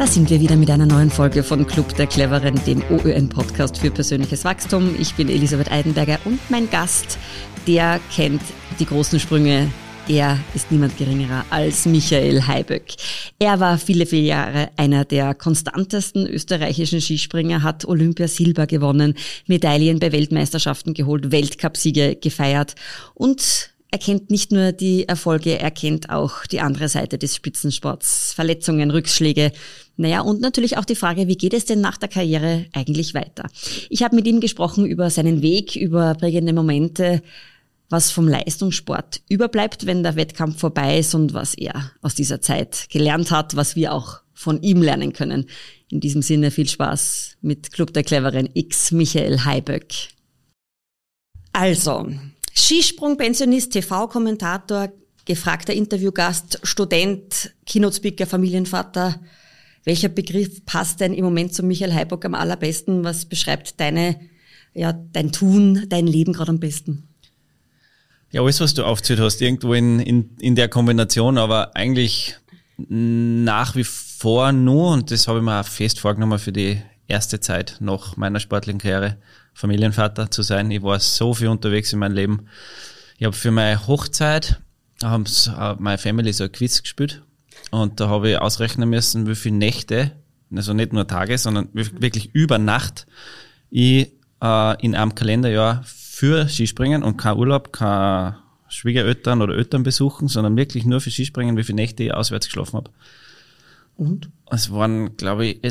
Da sind wir wieder mit einer neuen Folge von Club der Cleveren, dem OÖN-Podcast für persönliches Wachstum. Ich bin Elisabeth Eidenberger und mein Gast, der kennt die großen Sprünge. Er ist niemand geringerer als Michael Haiböck. Er war viele Jahre einer der konstantesten österreichischen Skispringer, hat Olympiasilber gewonnen, Medaillen bei Weltmeisterschaften geholt, Weltcupsiege gefeiert und er kennt nicht nur die Erfolge, er kennt auch die andere Seite des Spitzensports, Verletzungen, Rückschläge. Und natürlich auch die Frage, wie geht es denn nach der Karriere eigentlich weiter? Ich habe mit ihm gesprochen über seinen Weg, über prägende Momente, was vom Leistungssport überbleibt, wenn der Wettkampf vorbei ist und was er aus dieser Zeit gelernt hat, was wir auch von ihm lernen können. In diesem Sinne viel Spaß mit Club der Cleveren X Michael Haiböck. Also, Skisprung-Pensionist, TV-Kommentator, gefragter Interviewgast, Student, Keynote-Speaker, Familienvater. Welcher Begriff passt denn im Moment zu Michael Haiböck am allerbesten? Was beschreibt dein Tun, dein Leben gerade am besten? Ja, alles, was du aufgezählt hast, irgendwo in der Kombination, aber eigentlich nach wie vor nur, und das habe ich mir auch fest vorgenommen für die erste Zeit nach meiner sportlichen Karriere, Familienvater zu sein. Ich war so viel unterwegs in meinem Leben. Ich habe für meine Hochzeit, haben meine Family so ein Quiz gespielt und da habe ich ausrechnen müssen, wie viele Nächte, also nicht nur Tage, sondern wirklich über Nacht ich in einem Kalenderjahr für Skispringen und kein Urlaub, kein Schwiegereltern oder Eltern besuchen, sondern wirklich nur für Skispringen, wie viele Nächte ich auswärts geschlafen habe. Und? Es waren, glaube ich,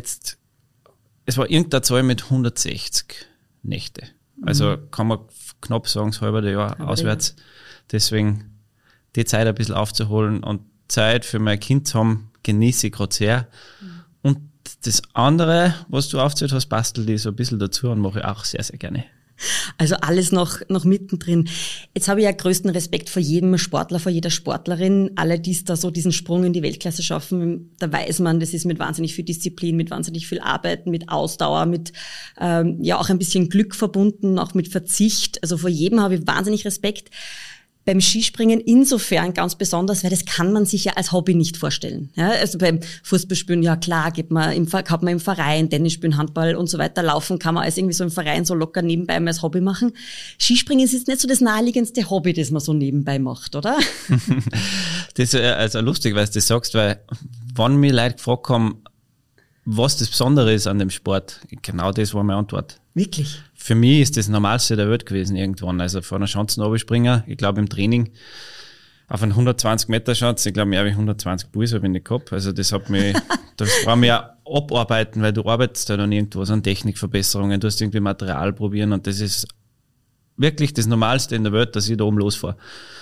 es war irgendeine Zahl mit 160 Nächte. Also kann man knapp sagen, das halbe Jahr auswärts. Deswegen die Zeit ein bisschen aufzuholen und Zeit für mein Kind zu haben, genieße ich gerade sehr. Und das andere, was du aufgezählt hast, bastel ich so ein bisschen dazu und mache ich auch sehr, sehr gerne. Also alles noch mittendrin. Jetzt habe ich ja größten Respekt vor jedem Sportler, vor jeder Sportlerin. Alle, die es da so diesen Sprung in die Weltklasse schaffen, da weiß man, das ist mit wahnsinnig viel Disziplin, mit wahnsinnig viel Arbeit, mit Ausdauer, mit auch ein bisschen Glück verbunden, auch mit Verzicht. Also vor jedem habe ich wahnsinnig Respekt. Beim Skispringen insofern ganz besonders, weil das kann man sich ja als Hobby nicht vorstellen. Ja, also beim Fußballspielen, ja klar, hat man im Verein, Tennis spielen, Handball und so weiter, laufen kann man als irgendwie so im Verein so locker nebenbei mal als Hobby machen. Skispringen ist jetzt nicht so das naheliegendste Hobby, das man so nebenbei macht, oder? Das ist also lustig, weil du das sagst, weil wenn mich Leute gefragt haben, was das Besondere ist an dem Sport, genau das war meine Antwort. Wirklich? Für mich ist das Normalste der Welt gewesen irgendwann. Also vor einer Schanzenabspringer, ich glaube im Training, auf einen 120-Meter-Schanze, ich glaube mehr wie 120 Puls habe ich nicht gehabt. Also das war mir abarbeiten, weil du arbeitest halt an irgendwas, an Technikverbesserungen, du hast irgendwie Material probieren und das ist wirklich das Normalste in der Welt, dass ich da oben losfahre.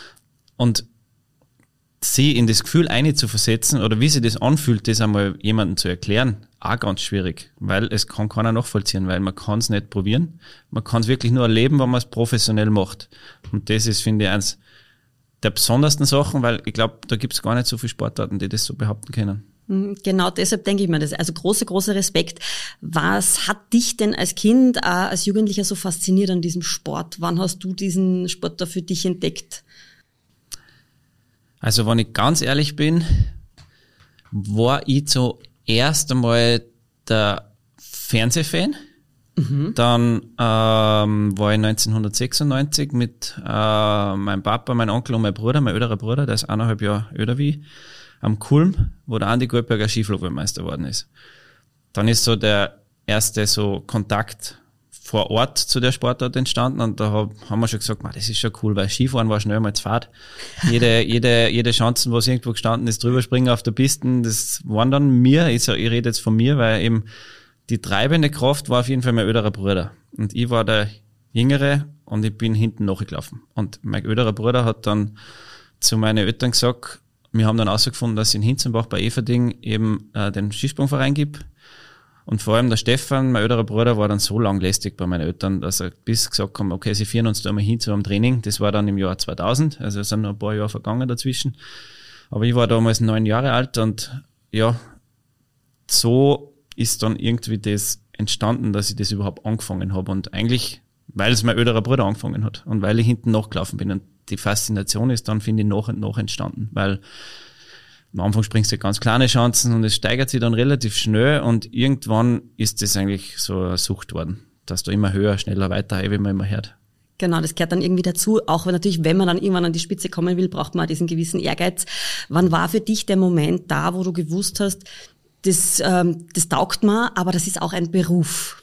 Und sie in das Gefühl einzuversetzen oder wie sich das anfühlt, das einmal jemandem zu erklären, auch ganz schwierig, weil es kann keiner nachvollziehen, weil man kann es nicht probieren. Man kann es wirklich nur erleben, wenn man es professionell macht. Und das ist, finde ich, eins der besondersten Sachen, weil ich glaube, da gibt es gar nicht so viele Sportarten, die das so behaupten können. Genau, deshalb denke ich mir das. Also großer Respekt. Was hat dich denn als Kind, als Jugendlicher so fasziniert an diesem Sport? Wann hast du diesen Sport da für dich entdeckt? Also wenn ich ganz ehrlich bin, war ich zuerst einmal der Fernsehfan. Dann war ich 1996 mit meinem Papa, meinem Onkel und meinem Bruder, mein älterer Bruder, der ist 1,5 Jahre älter wie ich, am Kulm, wo der Andi Goldberger Skiflugweltmeister geworden ist. Dann ist so der erste so Kontakt vor Ort zu der Sportart entstanden und da haben wir schon gesagt, das ist schon cool, weil Skifahren war schnell mal zu Fahrt. Jede Chancen, wo es irgendwo gestanden ist, drüber springen auf der Piste, das waren dann mir, ich rede jetzt von mir, weil eben die treibende Kraft war auf jeden Fall mein älterer Bruder. Und ich war der Jüngere und ich bin hinten nachgelaufen. Und mein älterer Bruder hat dann zu meinen Eltern gesagt, wir haben dann herausgefunden, dass es in Hinzenbach bei Everding eben den Skisprungverein gibt. Und vor allem der Stefan, mein älterer Bruder, war dann so lang lästig bei meinen Eltern, dass er bis gesagt haben, okay, sie führen uns da mal hin zu einem Training. Das war dann im Jahr 2000, also es sind noch ein paar Jahre vergangen dazwischen. Aber ich war damals 9 Jahre alt und ja, so ist dann irgendwie das entstanden, dass ich das überhaupt angefangen habe. Und eigentlich, weil es mein älterer Bruder angefangen hat und weil ich hinten nachgelaufen bin. Und die Faszination ist dann, finde ich, nach und nach entstanden, weil am Anfang springst du ganz kleine Chancen und es steigert sich dann relativ schnell und irgendwann ist das eigentlich so eine Sucht worden, dass du immer höher, schneller, weiter, wie man immer hört. Genau, das gehört dann irgendwie dazu, auch wenn natürlich, wenn man dann irgendwann an die Spitze kommen will, braucht man diesen gewissen Ehrgeiz. Wann war für dich der Moment da, wo du gewusst hast, das taugt mir, aber das ist auch ein Beruf?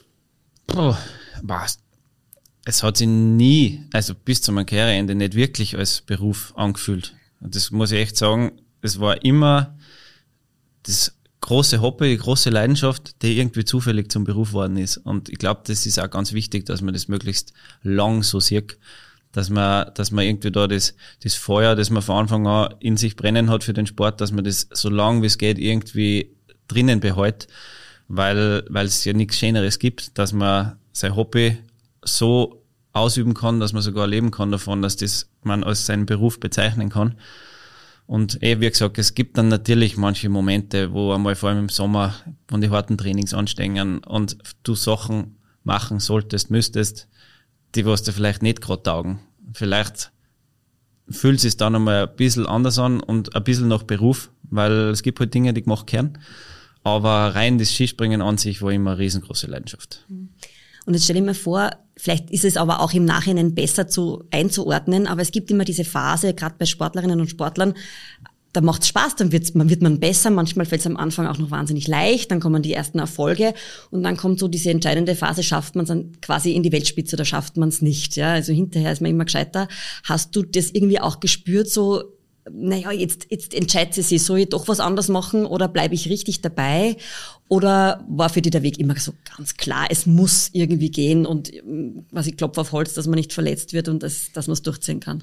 Es hat sich nie, also bis zu meinem Karriereende, nicht wirklich als Beruf angefühlt. Und das muss ich echt sagen, es war immer das große Hobby, die große Leidenschaft, die irgendwie zufällig zum Beruf worden ist. Und ich glaube, das ist auch ganz wichtig, dass man das möglichst lang so sieht, dass man irgendwie da das Feuer, das man von Anfang an in sich brennen hat für den Sport, dass man das so lang wie es geht irgendwie drinnen behält, weil es ja nichts Schöneres gibt, dass man sein Hobby so ausüben kann, dass man sogar leben kann davon, dass das man als seinen Beruf bezeichnen kann. Und wie gesagt, es gibt dann natürlich manche Momente, wo einmal vor allem im Sommer, wenn die harten Trainings anstehen und du Sachen machen solltest, müsstest, die was dir vielleicht nicht gerade taugen. Vielleicht fühlt es sich dann einmal ein bisschen anders an und ein bisschen nach Beruf, weil es gibt halt Dinge, die gemacht werden. Aber rein das Skispringen an sich war immer eine riesengroße Leidenschaft. Und jetzt stell dir mal vor, vielleicht ist es aber auch im Nachhinein besser einzuordnen, aber es gibt immer diese Phase, gerade bei Sportlerinnen und Sportlern, da macht es Spaß, dann wird man besser, manchmal fällt es am Anfang auch noch wahnsinnig leicht, dann kommen die ersten Erfolge und dann kommt so diese entscheidende Phase, schafft man es dann quasi in die Weltspitze oder schafft man es nicht, ja, also hinterher ist man immer gescheiter. Hast du das irgendwie auch gespürt, so, naja, jetzt entscheidet sie sich, soll ich doch was anderes machen oder bleibe ich richtig dabei? Oder war für dich der Weg immer so ganz klar, es muss irgendwie gehen und was ich klopfe auf Holz, dass man nicht verletzt wird und dass man es durchziehen kann?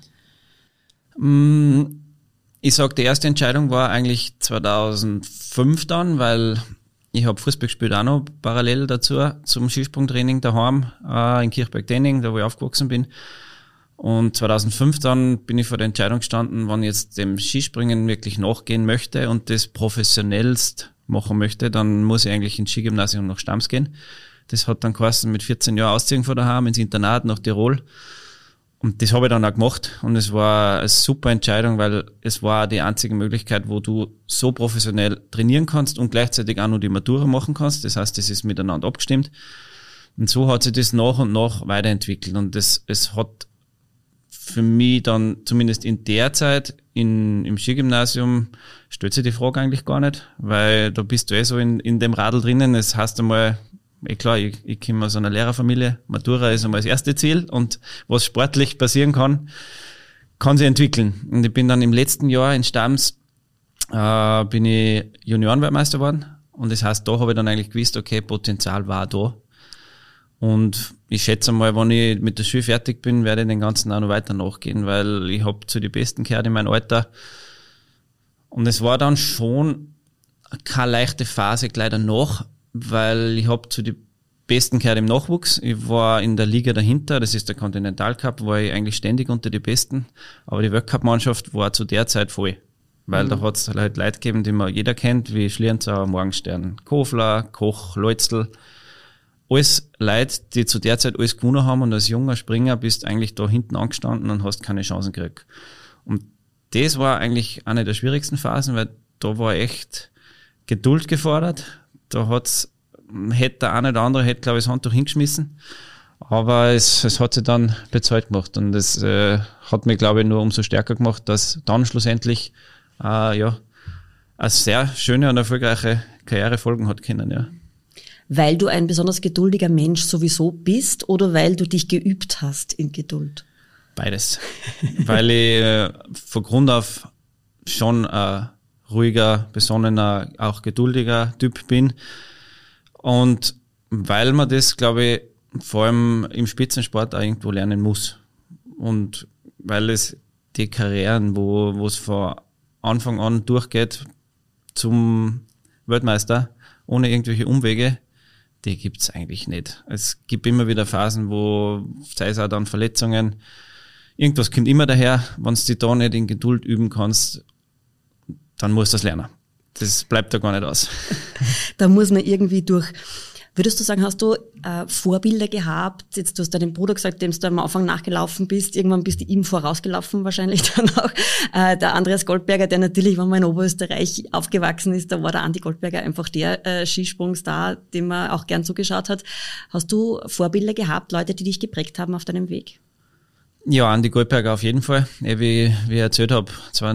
Ich sag, die erste Entscheidung war eigentlich 2005 dann, weil ich habe Fußball gespielt auch noch parallel dazu zum Skisprungtraining daheim in Kirchberg-Denning, da wo ich aufgewachsen bin. Und 2005 dann bin ich vor der Entscheidung gestanden, wenn ich jetzt dem Skispringen wirklich nachgehen möchte und das professionellst machen möchte, dann muss ich eigentlich ins Skigymnasium nach Stams gehen. Das hat dann geheißen, mit 14 Jahren ausziehen von daheim ins Internat nach Tirol. Und das habe ich dann auch gemacht. Und es war eine super Entscheidung, weil es war die einzige Möglichkeit, wo du so professionell trainieren kannst und gleichzeitig auch noch die Matura machen kannst. Das heißt, das ist miteinander abgestimmt. Und so hat sich das nach und nach weiterentwickelt. Und es hat für mich dann, zumindest in der Zeit, im Skigymnasium, stellt sich die Frage eigentlich gar nicht, weil da bist du so in dem Radl drinnen. Es heißt einmal, klar, ich komme aus einer Lehrerfamilie, Matura ist einmal das erste Ziel und was sportlich passieren kann sich entwickeln. Und ich bin dann im letzten Jahr in Stams, bin ich Juniorenweltmeister geworden und das heißt, da habe ich dann eigentlich gewusst, okay, Potenzial war da. Und ich schätze mal, wenn ich mit der Schule fertig bin, werde ich den ganzen auch noch weiter nachgehen, weil ich habe zu den Besten gehört in meinem Alter. Und es war dann schon keine leichte Phase gleich danach, weil ich habe zu den Besten gehört im Nachwuchs. Ich war in der Liga dahinter, das ist der Continental Cup, war ich eigentlich ständig unter die Besten. Aber die Weltcup-Mannschaft war zu der Zeit voll. Weil da hat es halt Leute gegeben, die man jeder kennt, wie Schlierenzauer, Morgenstern, Kofler, Koch, Leutzl. Alles Leute, die zu der Zeit alles gewonnen haben und als junger Springer bist eigentlich da hinten angestanden und hast keine Chancen gekriegt. Und das war eigentlich eine der schwierigsten Phasen, weil da war echt Geduld gefordert. Da hätte der eine oder andere, glaube ich, das Handtuch hingeschmissen. Aber es hat sich dann bezahlt gemacht und es hat mich, glaube ich, nur umso stärker gemacht, dass dann schlussendlich eine sehr schöne und erfolgreiche Karriere folgen hat können, ja. Weil du ein besonders geduldiger Mensch sowieso bist oder weil du dich geübt hast in Geduld? Beides. Weil ich von Grund auf schon ein ruhiger, besonnener, auch geduldiger Typ bin. Und weil man das, glaube ich, vor allem im Spitzensport auch irgendwo lernen muss. Und weil es die Karrieren, wo es von Anfang an durchgeht zum Weltmeister, ohne irgendwelche Umwege, die gibt's eigentlich nicht. Es gibt immer wieder Phasen, sei es auch dann Verletzungen, irgendwas kommt immer daher, wenn du dich da nicht in Geduld üben kannst, dann musst du das lernen. Das bleibt da gar nicht aus. Da muss man irgendwie durch Würdest du sagen, hast du Vorbilder gehabt? Jetzt, du hast deinem Bruder gesagt, dem du am Anfang nachgelaufen bist. Irgendwann bist du ihm vorausgelaufen wahrscheinlich dann auch. Der Andreas Goldberger, der natürlich, wenn man in Oberösterreich aufgewachsen ist, da war der Andi Goldberger einfach der Skisprungstar, dem man auch gern zugeschaut hat. Hast du Vorbilder gehabt, Leute, die dich geprägt haben auf deinem Weg? Ja, Andi Goldberger auf jeden Fall. Wie ich erzählt habe,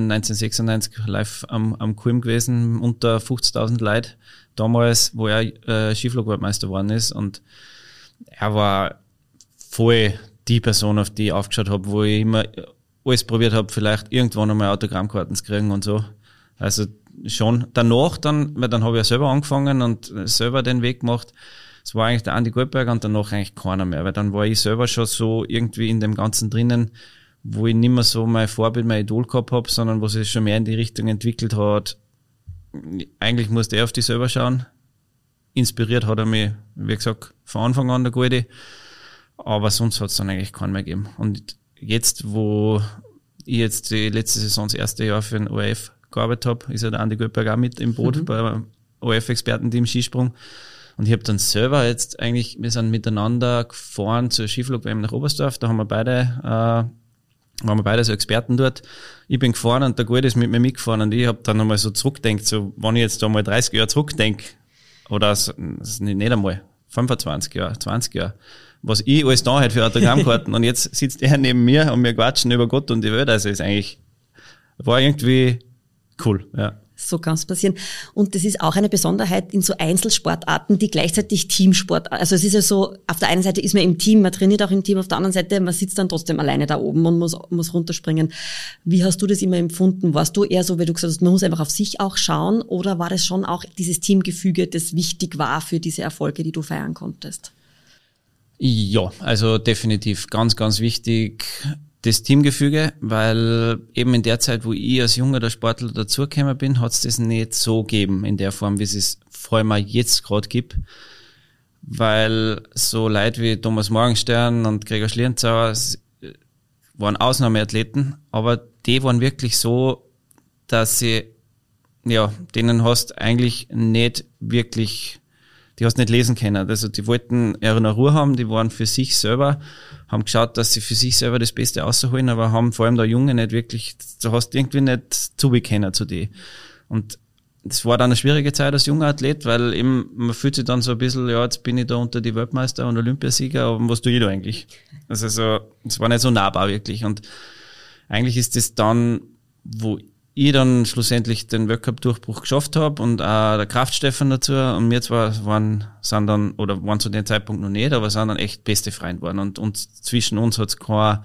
1996 live am Kulm gewesen, unter 50.000 Leute. Damals, wo er Skiflug-Weltmeister geworden ist, und er war voll die Person, auf die ich aufgeschaut habe, wo ich immer alles probiert habe, vielleicht irgendwann einmal Autogrammkarten zu kriegen und so. Also schon danach weil dann habe ich ja selber angefangen und selber den Weg gemacht. Es war eigentlich der Andi Goldberger und danach eigentlich keiner mehr, weil dann war ich selber schon so irgendwie in dem Ganzen drinnen, wo ich nicht mehr so mein Vorbild, mein Idol gehabt habe, sondern wo sich schon mehr in die Richtung entwickelt hat. Eigentlich musste er auf die selber schauen. Inspiriert hat er mich, wie gesagt, von Anfang an der Gute. Aber sonst hat es dann eigentlich keinen mehr gegeben. Und jetzt, wo ich jetzt die letzte Saison, das erste Jahr für den ORF gearbeitet habe, ist ja der Andi Goldberg auch mit im Boot bei ORF-Experten, die im Skisprung. Und ich habe dann selber jetzt eigentlich, wir sind miteinander gefahren zur Skiflug-WM nach Oberstdorf. Da haben wir beide waren wir beide so Experten dort. Ich bin gefahren und der Gute ist mit mir mitgefahren und ich habe dann nochmal so zurückgedacht, so wenn ich jetzt da mal 30 Jahre zurückdenke, oder das ist nicht einmal 25 Jahre, 20 Jahre, was ich alles da hätte für Autogrammkarten und jetzt sitzt er neben mir und wir quatschen über Gott und die Welt, also ist eigentlich, war irgendwie cool, ja. So kann es passieren. Und das ist auch eine Besonderheit in so Einzelsportarten, die gleichzeitig Teamsport, also es ist ja so, auf der einen Seite ist man im Team, man trainiert auch im Team, auf der anderen Seite, man sitzt dann trotzdem alleine da oben und muss runterspringen. Wie hast du das immer empfunden? Warst du eher so, wie du gesagt hast, man muss einfach auf sich auch schauen, oder war das schon auch dieses Teamgefüge, das wichtig war für diese Erfolge, die du feiern konntest? Ja, also definitiv ganz, ganz wichtig, das Teamgefüge, weil eben in der Zeit, wo ich als junger Sportler dazugekommen bin, hat es das nicht so gegeben in der Form, wie es vor allem auch jetzt gerade gibt, weil so Leute wie Thomas Morgenstern und Gregor Schlierenzauer waren Ausnahmeathleten, aber die waren wirklich so, dass denen hast eigentlich nicht wirklich, die hast nicht lesen können. Also die wollten eher eine Ruhe haben, die waren für sich selber, haben geschaut, dass sie für sich selber das Beste rausholen, aber haben vor allem der Junge nicht wirklich, du hast irgendwie nicht zubekennen zu die. Und das war dann eine schwierige Zeit als junger Athlet, weil eben, man fühlt sich dann so ein bisschen, ja, jetzt bin ich da unter die Weltmeister und Olympiasieger, aber was tue ich da eigentlich? Also so, das war nicht so nahbar wirklich. Und eigentlich ist das dann, wo ich dann schlussendlich den Weltcup-Durchbruch geschafft habe und auch der Kraftstefan dazu und wir zwar waren zu dem Zeitpunkt noch nicht, aber sind dann echt beste Freunde geworden und zwischen uns hat's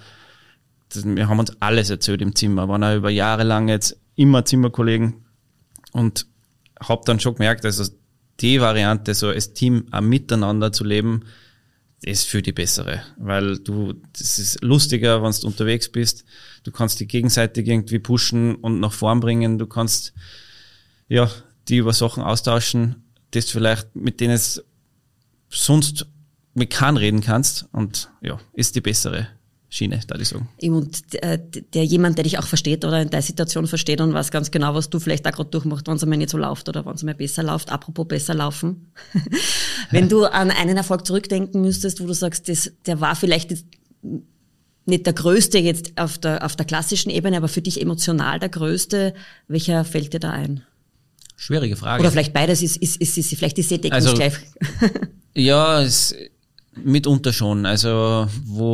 wir haben uns alles erzählt im Zimmer, waren auch über Jahre lang jetzt immer Zimmerkollegen und hab dann schon gemerkt, also die Variante, so als Team auch miteinander zu leben, ist für die bessere, weil das ist lustiger, wenn du unterwegs bist, du kannst die gegenseitig irgendwie pushen und nach vorn bringen, du kannst, ja, die über Sachen austauschen, das vielleicht, mit denen es sonst mit keinem reden kannst und, ja, ist die bessere Schiene, da ich sagen. Und der jemand, der dich auch versteht oder in der Situation versteht und weiß ganz genau, was du vielleicht auch gerade durchmachst, wenn es einmal nicht so läuft oder wenn es einmal besser läuft. Apropos besser laufen. Wenn du an einen Erfolg zurückdenken müsstest, wo du sagst, der war vielleicht jetzt nicht der größte jetzt auf der klassischen Ebene, aber für dich emotional der größte, welcher fällt dir da ein? Schwierige Frage. Oder vielleicht beides vielleicht ist deckungsgleich. Ja, mitunter schon. Also,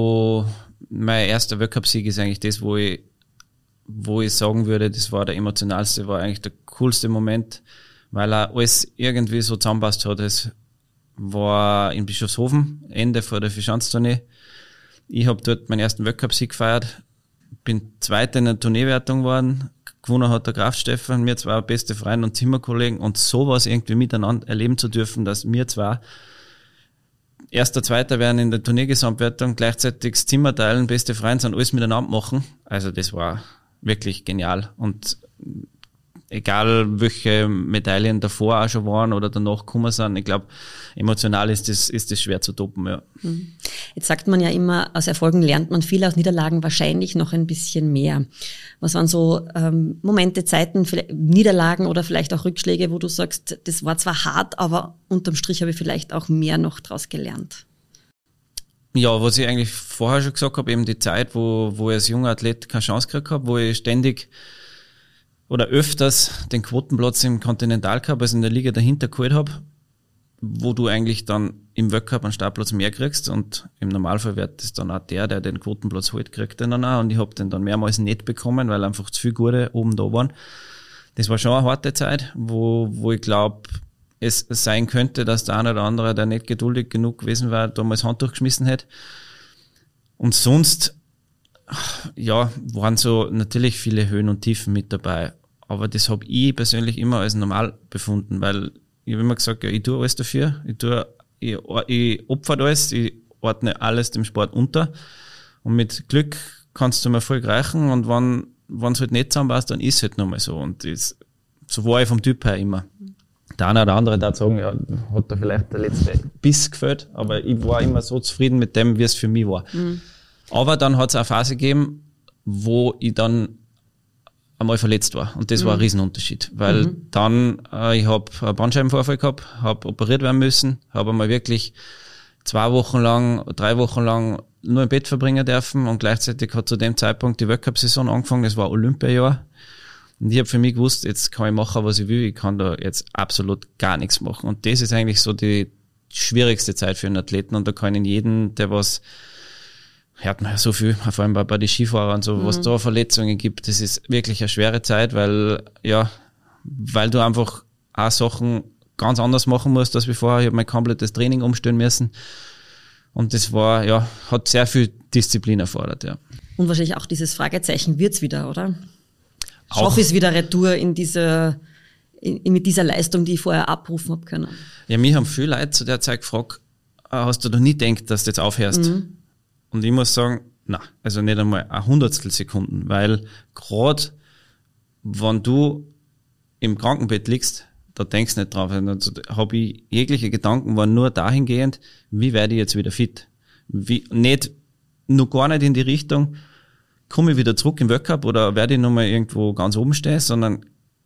mein erster Weltcup-Sieg ist eigentlich das, wo ich sagen würde, das war der emotionalste, war eigentlich der coolste Moment, weil er alles irgendwie so zusammenpasst hat. Es war in Bischofshofen, Ende vor der Vierschanzentournee. Ich habe dort meinen ersten Weltcup-Sieg gefeiert, bin Zweiter in der Tourneewertung geworden, gewonnen hat der Kraftstefan, wir zwei beste Freunde und Zimmerkollegen und sowas irgendwie miteinander erleben zu dürfen, dass wir zwei Erster, Zweiter werden in der Turniergesamtwertung, gleichzeitig das Zimmer teilen, beste Freunde sind, alles miteinander machen. Also das war wirklich genial. Und egal welche Medaillen davor auch schon waren oder danach gekommen sind. Ich glaube, emotional ist das schwer zu toppen, ja. Jetzt sagt man ja immer, aus Erfolgen lernt man viel, aus Niederlagen wahrscheinlich noch ein bisschen mehr. Was waren so Momente, Zeiten, Niederlagen oder vielleicht auch Rückschläge, wo du sagst, das war zwar hart, aber unterm Strich habe ich vielleicht auch mehr noch draus gelernt? Ja, was ich eigentlich vorher schon gesagt habe, eben die Zeit, wo ich als junger Athlet keine Chance gekriegt habe, wo ich ständig oder öfters den Quotenplatz im Kontinentalcup, also in der Liga dahinter geholt habe, wo du eigentlich dann im Weltcup einen Startplatz mehr kriegst und im Normalfall wird das dann auch der den Quotenplatz holt, kriegt den dann auch und ich habe den dann mehrmals nicht bekommen, weil einfach zu viele Gute oben da waren. Das war schon eine harte Zeit, wo ich glaube, es sein könnte, dass der eine oder andere, der nicht geduldig genug gewesen war, damals Handtuch geschmissen hätte. Und sonst, ja, waren so natürlich viele Höhen und Tiefen mit dabei. Aber das habe ich persönlich immer als normal befunden, weil ich habe immer gesagt, ja, ich tue alles dafür, ich opfere alles, ich ordne alles dem Sport unter und mit Glück kannst du zum Erfolg reichen und wenn es halt nicht zusammenpasst, dann ist es halt nochmal so und so war ich vom Typ her immer. Der eine oder andere darf sagen, ja, hat da vielleicht der letzte Biss gefällt, aber ich war immer so zufrieden mit dem, wie es für mich war. Aber dann hat es eine Phase gegeben, wo ich dann einmal verletzt war. Und das war ein Riesenunterschied. Weil dann, ich habe einen Bandscheibenvorfall gehabt, habe operiert werden müssen, habe einmal wirklich 3 Wochen lang nur im Bett verbringen dürfen und gleichzeitig hat zu dem Zeitpunkt die Weltcup-Saison angefangen, das war Olympiajahr. Und ich habe für mich gewusst, jetzt kann ich machen, was ich will, ich kann da jetzt absolut gar nichts machen. Und das ist eigentlich so die schwierigste Zeit für einen Athleten und da kann ich jeden, der was hört man ja so viel, vor allem bei den Skifahrern und so, was da Verletzungen gibt, das ist wirklich eine schwere Zeit, weil du einfach auch Sachen ganz anders machen musst als bevor. Ich habe mein komplettes Training umstellen müssen und das war, hat sehr viel Disziplin erfordert, ja. Und wahrscheinlich auch dieses Fragezeichen, wird's wieder, oder? Schaffe ich es wieder retour mit dieser Leistung, die ich vorher abrufen habe können? Ja, mich haben viele Leute zu der Zeit gefragt, hast du doch nie gedacht, dass du jetzt aufhörst? Und ich muss sagen, na, also nicht einmal 100 Sekunden, weil gerade wenn du im Krankenbett liegst, da denkst du nicht drauf. Also habe ich jegliche Gedanken waren nur dahingehend, wie werde ich jetzt wieder fit? Noch gar nicht in die Richtung, komme ich wieder zurück im Weltcup oder werde ich nochmal irgendwo ganz oben stehen, sondern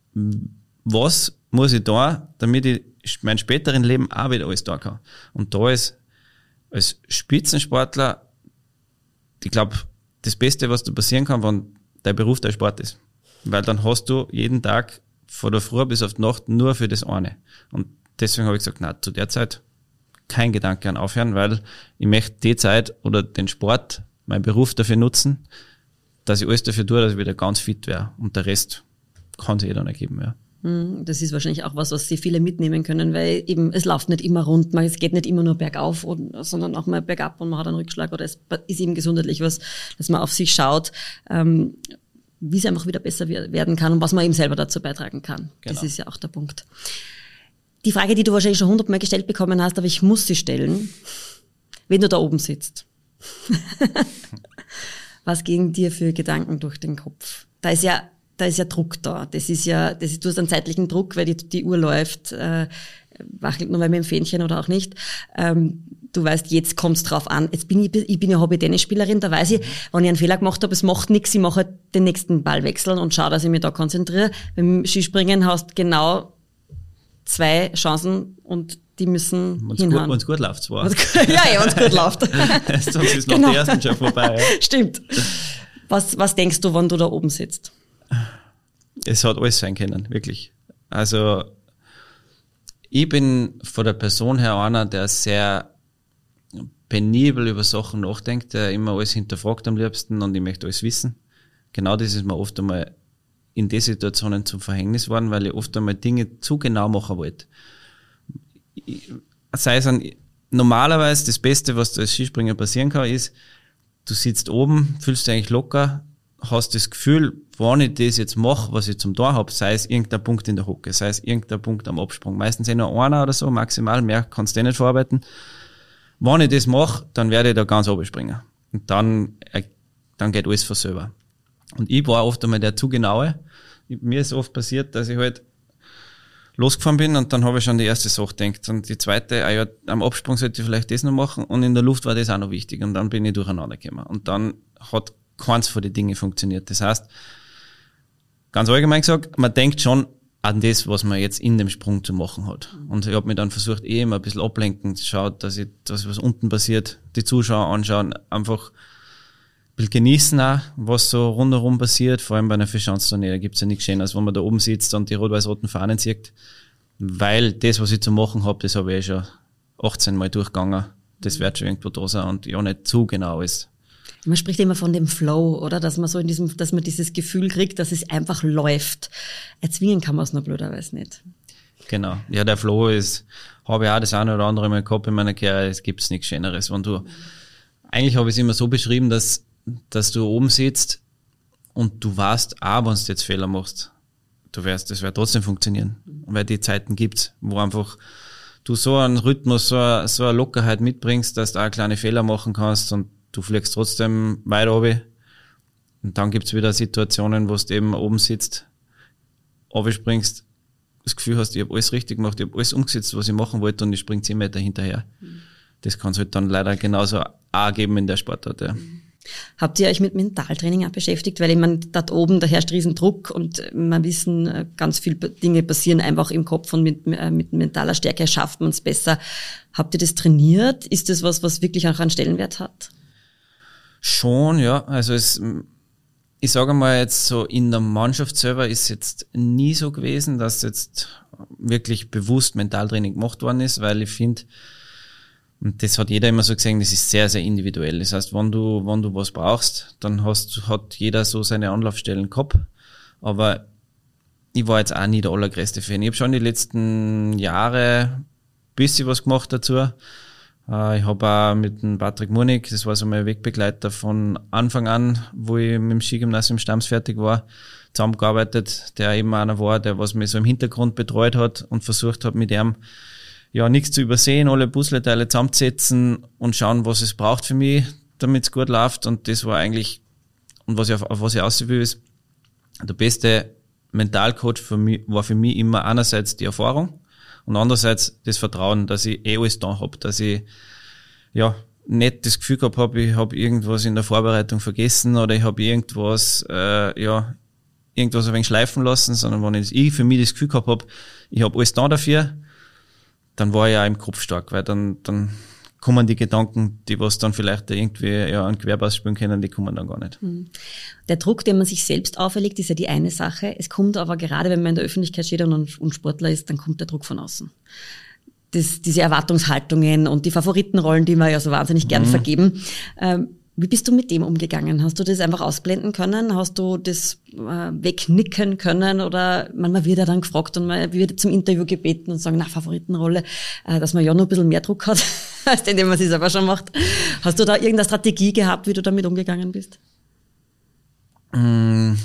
was muss ich da, damit ich mein späteren Leben auch wieder alles da kann. Und da ist als Spitzensportler, ich glaube, das Beste, was dir passieren kann, wenn dein Beruf dein Sport ist. Weil dann hast du jeden Tag von der Früh bis auf die Nacht nur für das eine. Und deswegen habe ich gesagt, na, zu der Zeit kein Gedanke an aufhören, weil ich möchte die Zeit oder den Sport, meinen Beruf dafür nutzen, dass ich alles dafür tue, dass ich wieder ganz fit wäre. Und der Rest kann sich dann ergeben, ja. Das ist wahrscheinlich auch was sie viele mitnehmen können, weil eben es läuft nicht immer rund, es geht nicht immer nur bergauf, sondern auch mal bergab und man hat einen Rückschlag oder es ist eben gesundheitlich was, dass man auf sich schaut, wie es einfach wieder besser werden kann und was man eben selber dazu beitragen kann. Genau. Das ist ja auch der Punkt. Die Frage, die du wahrscheinlich schon 100-mal gestellt bekommen hast, aber ich muss sie stellen, wenn du da oben sitzt. Was gehen dir für Gedanken durch den Kopf? Da ist ja Druck da. Du hast einen zeitlichen Druck, weil die Uhr läuft, wachelt nur mal mit dem Fähnchen oder auch nicht. Du weißt, jetzt kommt's drauf an. Ich bin ja Hobby-Tennisspielerin, da weiß ich, wenn ich einen Fehler gemacht habe, es macht nichts, ich mache halt den nächsten Ball wechseln und schaue, dass ich mich da konzentriere. Beim Skispringen hast genau 2 Chancen und die müssen hinhauen. Wenn es gut läuft, zwar. Ja, wenn es gut läuft. Sonst ist noch die ersten schon vorbei. Ja. Stimmt. Was denkst du, wenn du da oben sitzt? Es hat alles sein können, wirklich. Also, ich bin von der Person her einer, der sehr penibel über Sachen nachdenkt, der immer alles hinterfragt am liebsten und ich möchte alles wissen. Genau das ist mir oft einmal in den Situationen zum Verhängnis worden, weil ich oft einmal Dinge zu genau machen wollte. Normalerweise das Beste, was als Skispringer passieren kann, ist, du sitzt oben, fühlst dich eigentlich locker, hast das Gefühl, wenn ich das jetzt mache, was ich zum Tor habe, sei es irgendein Punkt in der Hocke, sei es irgendein Punkt am Absprung, meistens nur einer oder so, maximal, mehr kannst du nicht verarbeiten. Wenn ich das mache, dann werde ich da ganz oben springen. Und dann geht alles von selber. Und ich war oft einmal der zu genaue, mir ist oft passiert, dass ich halt losgefahren bin und dann habe ich schon die erste Sache gedacht. Und die zweite, ja, am Absprung sollte ich vielleicht das noch machen und in der Luft war das auch noch wichtig. Und dann bin ich durcheinander gekommen. Und dann hat keins von den Dingen funktioniert. Das heißt, ganz allgemein gesagt, man denkt schon an das, was man jetzt in dem Sprung zu machen hat. Und ich habe mich dann versucht, immer ein bisschen ablenken, schaut, dass was unten passiert, die Zuschauer anschauen, einfach ein bisschen genießen auch, was so rundherum passiert, vor allem bei einer Vierschanzentournee, da gibt's ja nichts Schöneres, wenn man da oben sitzt und die rot-weiß-roten Fahnen sieht, weil das, was ich zu machen habe, das habe ich schon 18 Mal durchgegangen, das wird schon irgendwo da sein und ja nicht zu genau ist. Man spricht immer von dem Flow, oder? Dass man so dass man dieses Gefühl kriegt, dass es einfach läuft. Erzwingen kann man es nur blöderweise nicht. Genau. Ja, der Flow ist, habe ich auch das eine oder andere Mal gehabt in meiner Karriere, es gibt's nichts Schöneres. Eigentlich habe ich es immer so beschrieben, dass du oben sitzt und du weißt auch, wenn du jetzt Fehler machst, das wird trotzdem funktionieren. Weil die Zeiten gibt's, wo einfach du so einen Rhythmus, so eine Lockerheit mitbringst, dass du auch kleine Fehler machen kannst und du fliegst trotzdem weiter runter. Und dann gibt's wieder Situationen, wo du eben oben sitzt, runterspringst, das Gefühl hast, ich habe alles richtig gemacht, ich habe alles umgesetzt, was ich machen wollte und ich springe 10 Meter hinterher. Das kann es halt dann leider genauso auch geben in der Sportart. Ja. Habt ihr euch mit Mentaltraining auch beschäftigt? Weil ich meine, dort oben, da herrscht Riesendruck und wir wissen, ganz viele Dinge passieren einfach im Kopf und mit mentaler Stärke schafft man es besser. Habt ihr das trainiert? Ist das was wirklich auch einen Stellenwert hat? Schon, ja. Also ich sage mal jetzt so, in der Mannschaft selber ist jetzt nie so gewesen, dass jetzt wirklich bewusst Mentaltraining gemacht worden ist, weil ich finde, und das hat jeder immer so gesehen, das ist sehr, sehr individuell. Das heißt, wenn du was brauchst, dann hat jeder so seine Anlaufstellen gehabt. Aber ich war jetzt auch nie der allergrößte Fan. Ich habe schon die letzten Jahre ein bisschen was gemacht dazu. Ich habe auch mit dem Patrick Murnig, das war so mein Wegbegleiter von Anfang an, wo ich mit dem Skigymnasium Stams fertig war, zusammengearbeitet, der eben einer war, der was mich so im Hintergrund betreut hat und versucht hat, mit ihm ja nichts zu übersehen, alle Puzzleteile zusammenzusetzen und schauen, was es braucht für mich, damit es gut läuft. Und das war eigentlich, und auf was ich aus will, ist, der beste Mentalcoach war für mich immer einerseits die Erfahrung und andererseits das Vertrauen, dass ich alles da habe, dass ich ja nicht das Gefühl gehabt habe, ich habe irgendwas in der Vorbereitung vergessen oder ich habe irgendwas ein wenig schleifen lassen, sondern wenn ich für mich das Gefühl gehabt habe, ich habe alles da dafür, dann war ich auch im Kopf stark, weil dann kommen die Gedanken, die was dann vielleicht irgendwie an Querpass spielen können, die kommen dann gar nicht. Der Druck, den man sich selbst auferlegt, ist ja die eine Sache. Es kommt aber gerade, wenn man in der Öffentlichkeit steht und Sportler ist, dann kommt der Druck von außen. Diese Erwartungshaltungen und die Favoritenrollen, die wir ja so wahnsinnig gern vergeben. Wie bist du mit dem umgegangen? Hast du das einfach ausblenden können? Hast du das wegnicken können? Oder man wird ja dann gefragt und man wird zum Interview gebeten und sagen, Favoritenrolle, dass man ja noch ein bisschen mehr Druck hat, als den man sich selber schon macht. Hast du da irgendeine Strategie gehabt, wie du damit umgegangen bist? Eigentlich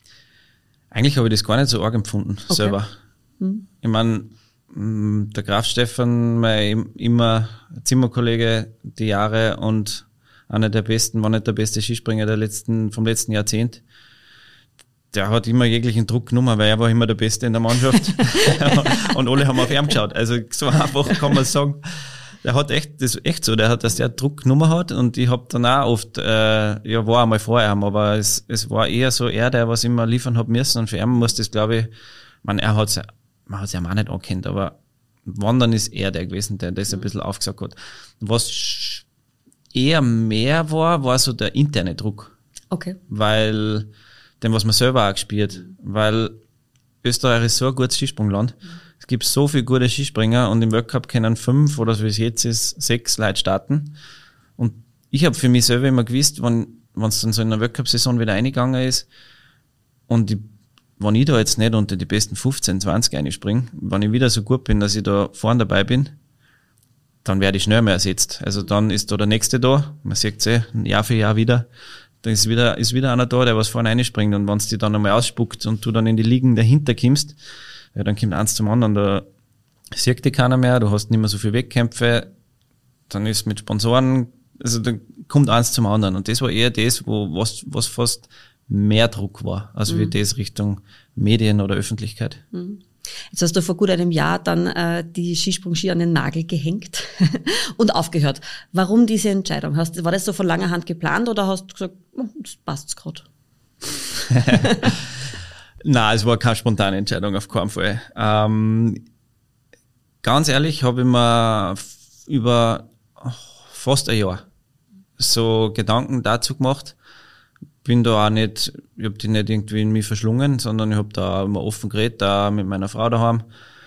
habe ich das gar nicht so arg empfunden, selber. Ich meine, der Graf Stefan, mein immer Zimmerkollege, die Jahre und einer der besten, war nicht der beste Skispringer vom letzten Jahrzehnt. Der hat immer jeglichen Druck genommen, weil er war immer der Beste in der Mannschaft. Und alle haben auf ihn geschaut. Also so einfach kann man sagen. Der hat das ist echt so, dass der Druck genommen hat und ich habe dann auch oft, war einmal vor ihm, aber es war eher so der was immer liefern hat müssen und für ihn muss das, glaube ich, man hat es ja auch nicht angekannt, aber Wandern ist er der gewesen, der das ein bisschen aufgesagt hat. Was eher mehr war so der interne Druck. Okay. Weil, den was man selber auch gespielt, weil Österreich ist so ein gutes Skisprungland. Es gibt so viele gute Skispringer und im Weltcup können 5 oder so wie es jetzt ist, 6 Leute starten. Und ich habe für mich selber immer gewusst, wenn es dann so in der Weltcup-Saison wieder eingegangen ist und wenn ich da jetzt nicht unter die besten 15, 20 einspringe, wenn ich wieder so gut bin, dass ich da vorne dabei bin, dann werde ich schnell mehr ersetzt. Also dann ist da der Nächste da, man sieht es Jahr für Jahr wieder, dann ist wieder einer da, der was vorne reinspringt und wenn es die dann einmal ausspuckt und du dann in die Ligen dahinter kommst, ja, dann kommt eins zum anderen, da sieht dich keiner mehr, du hast nicht mehr so viele Wettkämpfe, dann ist mit Sponsoren, also da kommt eins zum anderen und das war eher das, was fast mehr Druck war, also wie das Richtung Medien oder Öffentlichkeit. Jetzt hast du vor gut einem Jahr dann die Skisprung-Ski an den Nagel gehängt und aufgehört. Warum diese Entscheidung? War das so von langer Hand geplant oder hast du gesagt, das passt's gerade? Nein, es war keine spontane Entscheidung, auf keinen Fall. Ganz ehrlich, habe ich mir über fast ein Jahr so Gedanken dazu gemacht. Bin da auch nicht, ich habe die nicht irgendwie in mich verschlungen, sondern ich habe da immer offen geredet, da mit meiner Frau daheim.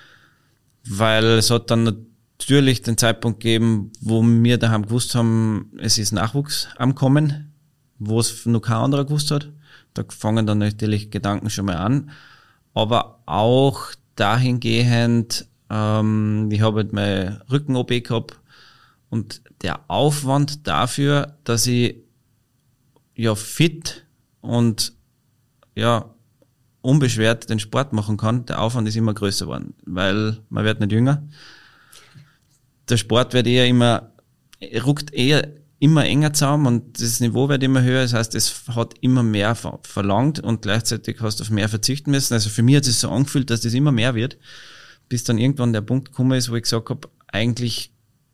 Weil es hat dann natürlich den Zeitpunkt gegeben, wo wir daheim gewusst haben, es ist Nachwuchs am Kommen, wo es noch kein anderer gewusst hat. Da fangen dann natürlich Gedanken schon mal an. Aber auch dahingehend, ich habe halt meine Rücken-OP gehabt und der Aufwand dafür, dass ich ja fit und ja unbeschwert den Sport machen kann, der Aufwand ist immer größer geworden, weil man wird nicht jünger. Der Sport wird rückt eher immer enger zusammen und das Niveau wird immer höher, das heißt, es hat immer mehr verlangt und gleichzeitig hast du auf mehr verzichten müssen. Also für mich hat es so angefühlt, dass das immer mehr wird, bis dann irgendwann der Punkt gekommen ist, wo ich gesagt habe, eigentlich,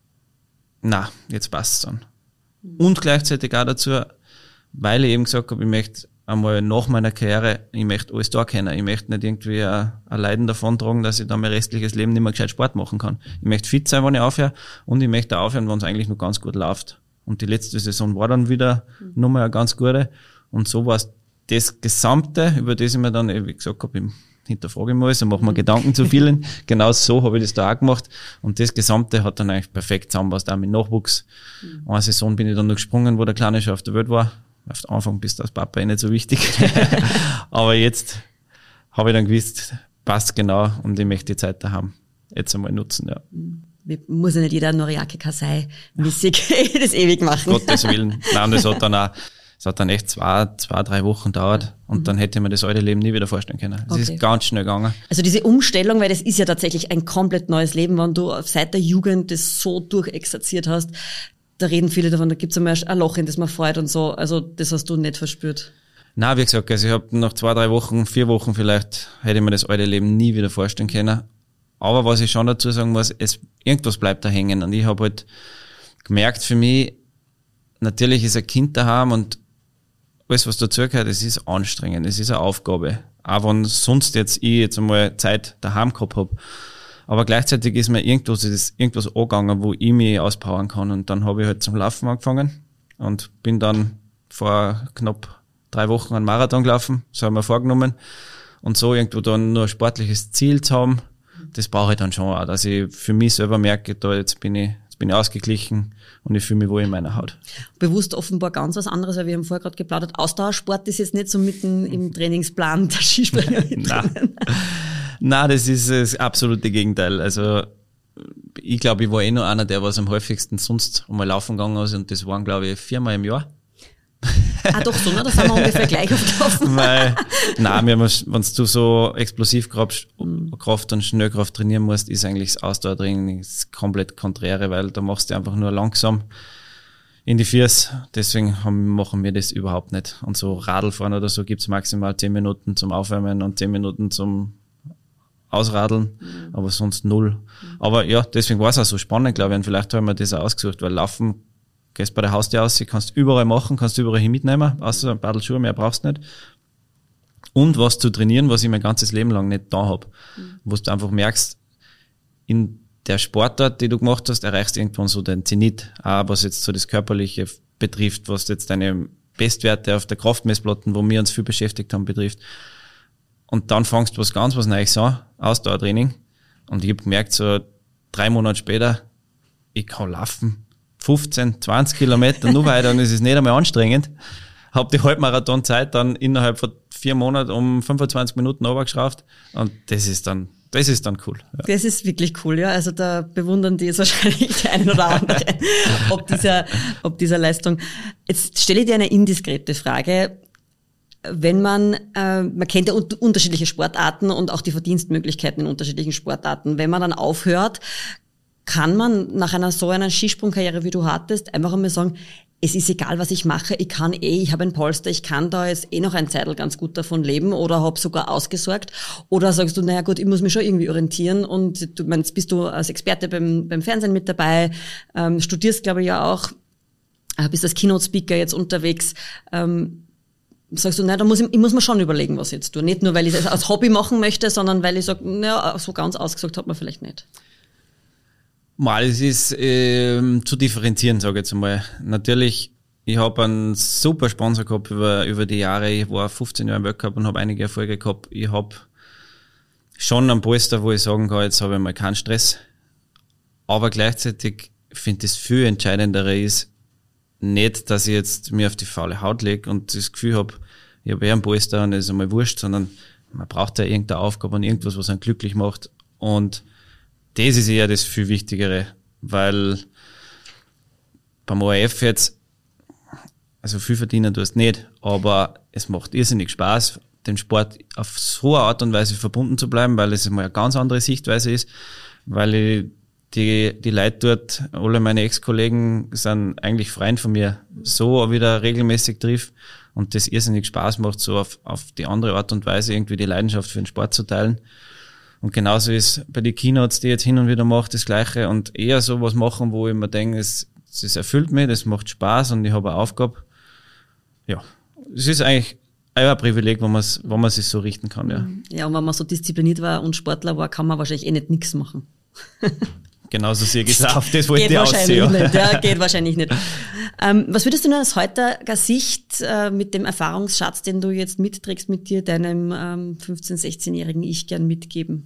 na, jetzt passt's dann. Und gleichzeitig auch dazu, weil ich eben gesagt habe, ich möchte einmal nach meiner Karriere, ich möchte alles da kennen. Ich möchte nicht irgendwie ein Leiden davon tragen, dass ich dann mein restliches Leben nicht mehr gescheit Sport machen kann. Ich möchte fit sein, wenn ich aufhöre und ich möchte aufhören, wenn es eigentlich noch ganz gut läuft. Und die letzte Saison war dann wieder nochmal eine ganz gute. Und so war es das Gesamte, über das ich mir dann, wie gesagt habe, hinterfrage ich mal alles und mache mir Gedanken zu vielen. Genau so habe ich das da auch gemacht. Und das Gesamte hat dann eigentlich perfekt zusammenpasst, auch mit Nachwuchs. Eine Saison bin ich dann noch gesprungen, wo der Kleine schon auf der Welt war. Auf den Anfang bist du als Papa nicht so wichtig. Aber jetzt habe ich dann gewusst, passt genau und ich möchte die Zeit daheim jetzt einmal nutzen. Ja. Muss ja nicht jeder Noriaki Kasai mäßig das ewig machen. Gottes Willen. Nein, das hat dann echt 2-3 Wochen gedauert und dann hätte man das alte Leben nie wieder vorstellen können. Es ist ganz schnell gegangen. Also diese Umstellung, weil das ist ja tatsächlich ein komplett neues Leben, wenn du seit der Jugend das so durchexerziert hast. Da reden viele davon, da gibt's einmal ein Loch, in das man freut und so. Also das hast du nicht verspürt. Nein, wie gesagt, also ich habe nach 2-3 Wochen, 4 Wochen vielleicht, hätte ich mir das alte Leben nie wieder vorstellen können. Aber was ich schon dazu sagen muss, irgendwas bleibt da hängen. Und ich habe halt gemerkt für mich, natürlich ist ein Kind daheim und alles, was dazugehört, es ist anstrengend, es ist eine Aufgabe. Auch wenn sonst ich jetzt einmal Zeit daheim gehabt habe. Aber gleichzeitig ist mir irgendwas angegangen, wo ich mich auspowern kann. Und dann habe ich halt zum Laufen angefangen und bin dann vor knapp 3 Wochen einen Marathon gelaufen. Das habe ich mir vorgenommen. Und so irgendwo dann nur ein sportliches Ziel zu haben, das brauche ich dann schon auch, dass ich für mich selber merke, da jetzt bin ich ausgeglichen und ich fühle mich wohl in meiner Haut. Bewusst offenbar ganz was anderes, weil wir haben vorher gerade geplaudert. Ausdauersport ist jetzt nicht so mitten im Trainingsplan der Skispringer. Nein, das ist das absolute Gegenteil. Also ich glaube, ich war noch einer, der was am häufigsten sonst einmal laufen gegangen ist und das waren, glaube ich, 4-mal im Jahr. Ah doch, so, ne? Das haben wir ungefähr gleich oft laufen. Nein, wenn du so Explosivkraft und Schnellkraft trainieren musst, ist eigentlich das Ausdauertraining das komplett Konträre, weil da machst du einfach nur langsam in die Füße. Deswegen machen wir das überhaupt nicht. Und so Radlfahren oder so gibt's maximal 10 Minuten zum Aufwärmen und 10 Minuten zum Ausradeln, aber sonst 0. Aber ja, deswegen war es auch so spannend, glaube ich, und vielleicht haben wir das auch ausgesucht, weil Laufen, gehst bei der Haustür aus, kannst überall machen, kannst überall hin mitnehmen, außer ein paar Schuhe, mehr brauchst du nicht. Und was zu trainieren, was ich mein ganzes Leben lang nicht da habe. Wo du einfach merkst, in der Sportart, die du gemacht hast, erreichst du irgendwann so den Zenit, auch was jetzt so das Körperliche betrifft, was jetzt deine Bestwerte auf der Kraftmessplatten, wo wir uns viel beschäftigt haben, betrifft. Und dann fangst du was Neues an, Ausdauertraining. Und ich habe gemerkt, so 3 Monate später, ich kann laufen 15, 20 Kilometer, nur weiter, und es ist nicht einmal anstrengend. Hab die Halbmarathonzeit dann innerhalb von 4 Monaten um 25 Minuten runtergeschraubt. Und das ist dann cool. Ja. Das ist wirklich cool, ja. Also da bewundern die jetzt wahrscheinlich die einen oder andere ob dieser Leistung. Jetzt stelle ich dir eine indiskrete Frage. Wenn man kennt ja unterschiedliche Sportarten und auch die Verdienstmöglichkeiten in unterschiedlichen Sportarten. Wenn man dann aufhört, kann man nach einer Skisprungkarriere, wie du hattest, einfach einmal sagen, es ist egal, was ich mache, ich habe ein Polster, ich kann da jetzt noch ein Zeitl ganz gut davon leben oder habe sogar ausgesorgt? Oder sagst du, naja gut, ich muss mich schon irgendwie orientieren und du meinst, bist du als Experte beim Fernsehen mit dabei, studierst, glaube ich, ja auch, bist als Keynote-Speaker jetzt unterwegs, sagst du, nein, ich muss mir schon überlegen, was ich jetzt tue. Nicht nur, weil ich es als Hobby machen möchte, sondern weil ich sage, naja, so ganz ausgesagt hat man vielleicht nicht. Mal, es ist zu differenzieren, sage ich jetzt einmal. Natürlich, ich habe einen super Sponsor gehabt über die Jahre. Ich war 15 Jahre im Weltcup und habe einige Erfolge gehabt. Ich habe schon einen Polster, wo ich sagen kann, jetzt habe ich mal keinen Stress. Aber gleichzeitig finde ich, das viel Entscheidendere ist nicht, dass ich jetzt mir auf die faule Haut lege und das Gefühl habe, ich habe einen Polster und es ist einmal wurscht, sondern man braucht ja irgendeine Aufgabe und irgendwas, was einen glücklich macht. Und das ist eher das viel Wichtigere, weil beim ORF jetzt, also viel verdienen tust nicht, aber es macht irrsinnig Spaß, den Sport auf so eine Art und Weise verbunden zu bleiben, weil es mal eine ganz andere Sichtweise ist, weil ich die Leute dort, alle meine Ex-Kollegen sind eigentlich Freunde von mir, so wieder regelmäßig triff und das irrsinnig Spaß macht, so auf die andere Art und Weise irgendwie die Leidenschaft für den Sport zu teilen. Und genauso ist bei den Keynotes, die ich jetzt hin und wieder mache, das Gleiche und eher so was machen, wo ich mir denke, es erfüllt mich, das macht Spaß und ich habe eine Aufgabe. Ja, es ist eigentlich ein Privileg, wo man sich so richten kann, ja. Ja, und wenn man so diszipliniert war und Sportler war, kann man wahrscheinlich nicht nichts machen. Genauso sehe ich es auf, das wollte ich aussehen. Geht wahrscheinlich nicht. Was würdest du denn aus heutiger Sicht mit dem Erfahrungsschatz, den du jetzt mitträgst mit dir, deinem 15-, 16-jährigen Ich gern mitgeben?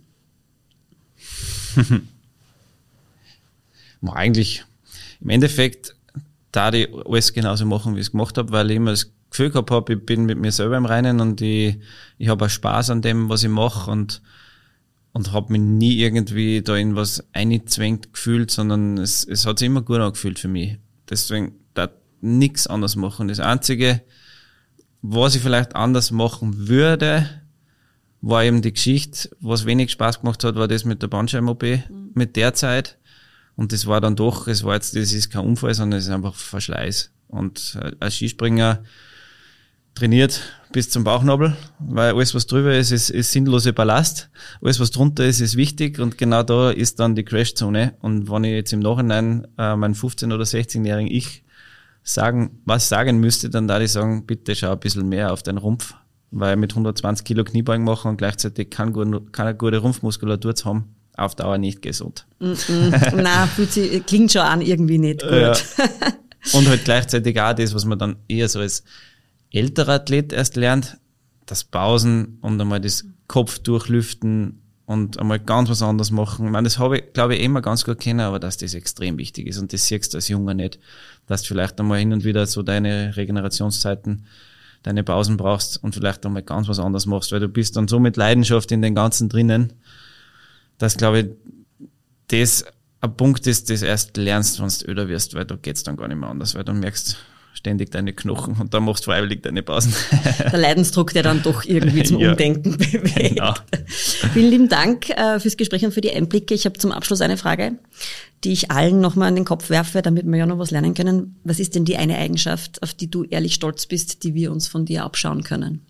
Eigentlich, im Endeffekt, da ich alles genauso machen, wie ich es gemacht habe, weil ich immer das Gefühl gehabt habe, ich bin mit mir selber im Reinen und ich habe auch Spaß an dem, was ich mache und habe mich nie irgendwie da in was eingezwängt gefühlt, sondern es hat sich immer gut angefühlt für mich. Deswegen da nichts anders machen. Das Einzige, was ich vielleicht anders machen würde, war eben die Geschichte, was wenig Spaß gemacht hat, war das mit der Bandscheiben-OP, mit der Zeit. Und das war dann doch, das ist kein Unfall, sondern es ist einfach Verschleiß. Und als Skispringer trainiert bis zum Bauchnabel, weil alles, was drüber ist sinnlose Ballast. Alles, was drunter ist wichtig und genau da ist dann die Crashzone. Und wenn ich jetzt im Nachhinein meinen 15- oder 16-jährigen Ich sagen müsste, dann da ich sagen, bitte schau ein bisschen mehr auf deinen Rumpf, weil mit 120 Kilo Kniebeugen machen und gleichzeitig keine gute Rumpfmuskulatur zu haben, auf Dauer nicht gesund. Nein, klingt schon an irgendwie nicht gut. Ja. Und halt gleichzeitig auch das, was man dann eher so als älterer Athlet erst lernt, das Pausen und einmal das Kopf durchlüften und einmal ganz was anderes machen. Ich meine, das habe ich, glaube ich, immer ganz gut kennen, aber dass das extrem wichtig ist und das siehst du als Junger nicht, dass du vielleicht einmal hin und wieder so deine Regenerationszeiten, deine Pausen brauchst und vielleicht einmal ganz was anderes machst, weil du bist dann so mit Leidenschaft in den Ganzen drinnen, dass, glaube ich, das ein Punkt ist, das erst lernst, wenn du öder wirst, weil da geht's dann gar nicht mehr anders, weil du merkst ständig deine Knochen und dann machst du freiwillig deine Pausen. Der Leidensdruck, der dann doch irgendwie zum Umdenken bewegt. Genau. Vielen lieben Dank fürs Gespräch und für die Einblicke. Ich habe zum Abschluss eine Frage, die ich allen nochmal an den Kopf werfe, damit wir ja noch was lernen können. Was ist denn die eine Eigenschaft, auf die du ehrlich stolz bist, die wir uns von dir abschauen können?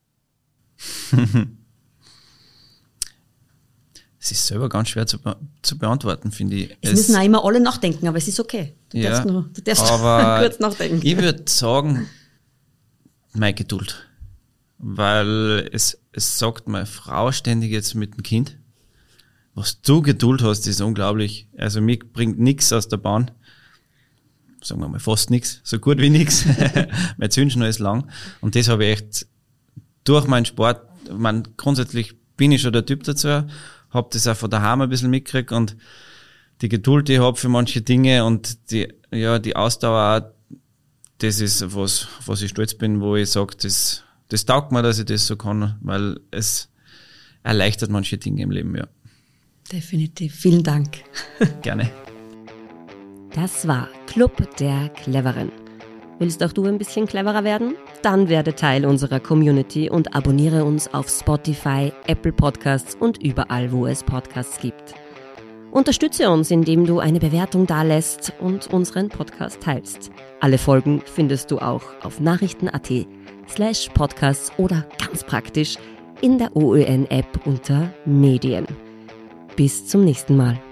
Es ist selber ganz schwer zu beantworten, finde ich. Es müssen auch immer alle nachdenken, aber es ist okay. Du darfst kurz nachdenken. Ich würde sagen, meine Geduld. Weil es sagt meine Frau ständig jetzt mit dem Kind, was du Geduld hast, ist unglaublich. Also mich bringt nichts aus der Bahn. Sagen wir mal fast nichts, so gut wie nichts. Mein Zündschnur ist lang. Und das habe ich echt durch meinen Sport, grundsätzlich bin ich schon der Typ dazu, habe das auch von daheim ein bisschen mitgekriegt und die Geduld, die ich habe für manche Dinge und die Ausdauer auch, das ist was ich stolz bin, wo ich sage, das taugt mir, dass ich das so kann, weil es erleichtert manche Dinge im Leben, ja. Definitiv. Vielen Dank. Gerne. Das war Club der Cleveren. Willst auch du ein bisschen cleverer werden? Dann werde Teil unserer Community und abonniere uns auf Spotify, Apple Podcasts und überall, wo es Podcasts gibt. Unterstütze uns, indem du eine Bewertung dalässt und unseren Podcast teilst. Alle Folgen findest du auch auf nachrichten.at/podcasts oder ganz praktisch in der OÖN-App unter Medien. Bis zum nächsten Mal.